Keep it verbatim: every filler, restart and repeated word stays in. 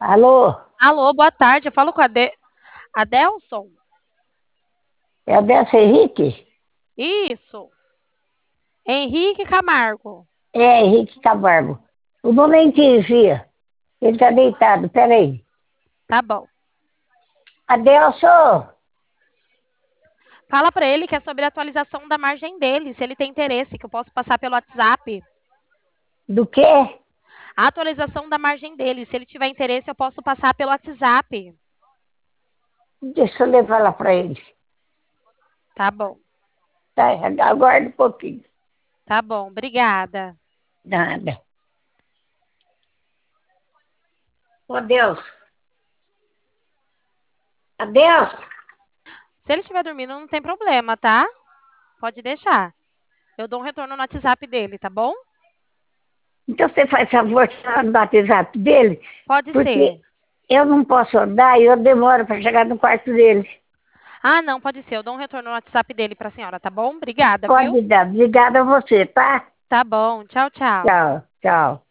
Alô, Alô, boa tarde. Eu falo com a Ade... Adelson? é a Dessa Henrique? Isso. Henrique Camargo. É, Henrique Camargo. Um momentinho, Fia. Ele tá deitado, peraí. Tá bom. Adelso, Fala pra ele que é sobre a atualização da margem dele, se ele tem interesse, que eu posso passar pelo WhatsApp. do quê? A atualização da margem dele, se ele tiver interesse, eu posso passar pelo WhatsApp. Deixa eu levar lá pra ele. Tá bom. Tá, aguarda um pouquinho. Tá bom. Obrigada. Nada. Ô, Deus. Adelso, Se ele estiver dormindo, não tem problema, tá? Pode deixar. Eu dou um retorno no WhatsApp dele, tá bom? então você faz favor de falar no WhatsApp dele, Pode porque ser. eu não posso andar e eu demoro para chegar no quarto dele. Ah, não, pode ser. Eu dou um retorno no WhatsApp dele pra senhora, tá bom? Obrigada, viu? Pode dar. Obrigada a você, tá? Tá bom. Tchau, tchau. Tchau, tchau.